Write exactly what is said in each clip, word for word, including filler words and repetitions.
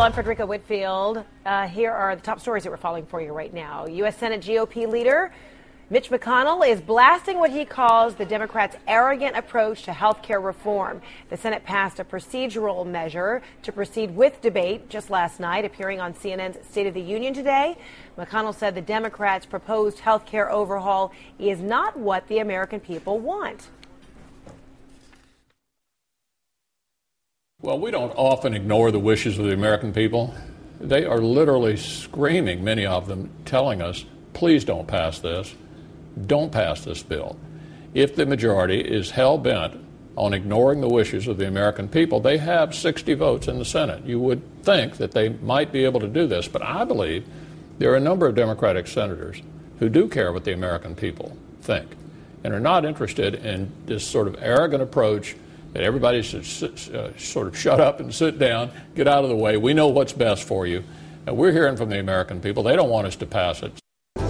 I'm Frederica Whitfield. Uh, here are the top stories that we're following for you right now. U S. Senate G O P leader Mitch McConnell is blasting what he calls the Democrats' arrogant approach to health care reform. The Senate passed a procedural measure to proceed with debate just last night. Appearing on C N N's State of the Union today, McConnell said the Democrats' proposed health care overhaul is not what the American people want. Well, we don't often ignore the wishes of the American people. They are literally screaming, many of them, telling us, please don't pass this. Don't pass this bill. If the majority is hell-bent on ignoring the wishes of the American people, they have sixty votes in the Senate. You would think that they might be able to do this, but I believe there are a number of Democratic senators who do care what the American people think and are not interested in this sort of arrogant approach that everybody should sit, uh, sort of shut up and sit down, get out of the way. We know what's best for you. And we're hearing from the American people. They don't want us to pass it.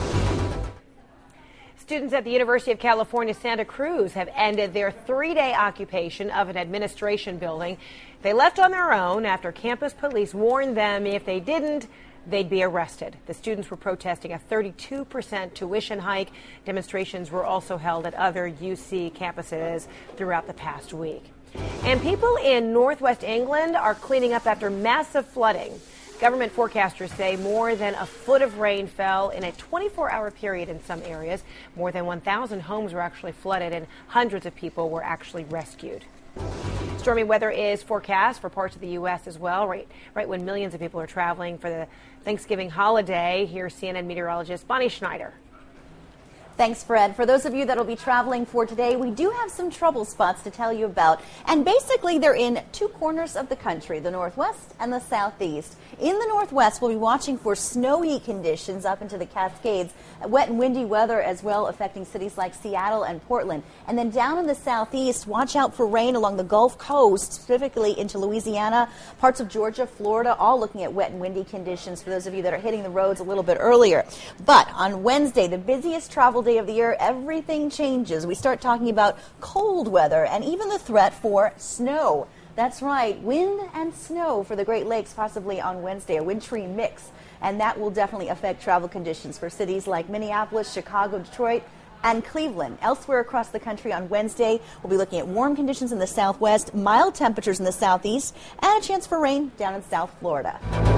Students at the University of California, Santa Cruz have ended their three-day occupation of an administration building. They left on their own after campus police warned them if they didn't, they'd be arrested. The students were protesting a thirty-two percent tuition hike. Demonstrations were also held at other U C campuses throughout the past week. And people in northwest England are cleaning up after massive flooding. Government forecasters say more than a foot of rain fell in a twenty-four hour period in some areas. More than one thousand homes were actually flooded and hundreds of people were actually rescued. Stormy weather is forecast for parts of the U S as well, right, right when millions of people are traveling for the Thanksgiving holiday. Here's C N N meteorologist Bonnie Schneider. Thanks, Fred. For those of you that will be traveling for today, we do have some trouble spots to tell you about. And basically, they're in two corners of the country, the Northwest and the Southeast. In the Northwest, we'll be watching for snowy conditions up into the Cascades, wet and windy weather as well affecting cities like Seattle and Portland. And then down in the Southeast, watch out for rain along the Gulf Coast, specifically into Louisiana, parts of Georgia, Florida, all looking at wet and windy conditions for those of you that are hitting the roads a little bit earlier. But on Wednesday, the busiest travel day of the year, everything changes. We start talking about cold weather and even the threat for snow. That's right, wind and snow for the Great Lakes possibly on Wednesday, a wintry mix. And that will definitely affect travel conditions for cities like Minneapolis, Chicago, Detroit, and Cleveland. Elsewhere across the country on Wednesday, we'll be looking at warm conditions in the southwest, mild temperatures in the southeast, and a chance for rain down in South Florida.